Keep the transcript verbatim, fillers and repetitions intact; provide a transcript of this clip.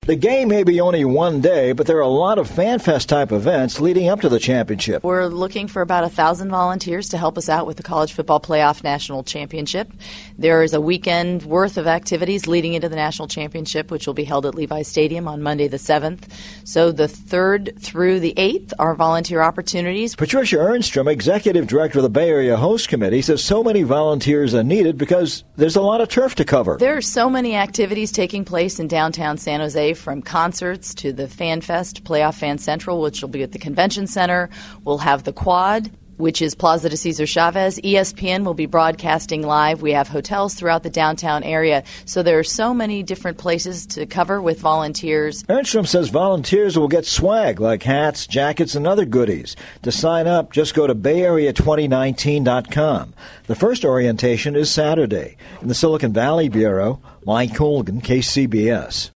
The game may be only one day, but there are a lot of FanFest-type events leading up to the championship. We're looking for about one thousand volunteers to help us out with the College Football Playoff National Championship. There is a weekend worth of activities leading into the National Championship, which will be held at Levi Stadium on Monday the seventh. So the third through the eighth are volunteer opportunities. Patricia Ernstrom, Executive Director of the Bay Area Host Committee, says so many volunteers are needed because there's a lot of turf to cover. There are so many activities taking place in downtown San Jose, from concerts to the FanFest, Playoff Fan Central, which will be at the Convention Center. We'll have the Quad, which is Plaza de Cesar Chavez. E S P N will be broadcasting live. We have hotels throughout the downtown area. So there are so many different places to cover with volunteers. Ernstrom says volunteers will get swag like hats, jackets, and other goodies. To sign up, just go to bay area twenty nineteen dot com. The first orientation is Saturday. In the Silicon Valley Bureau, Mike Colgan, K C B S.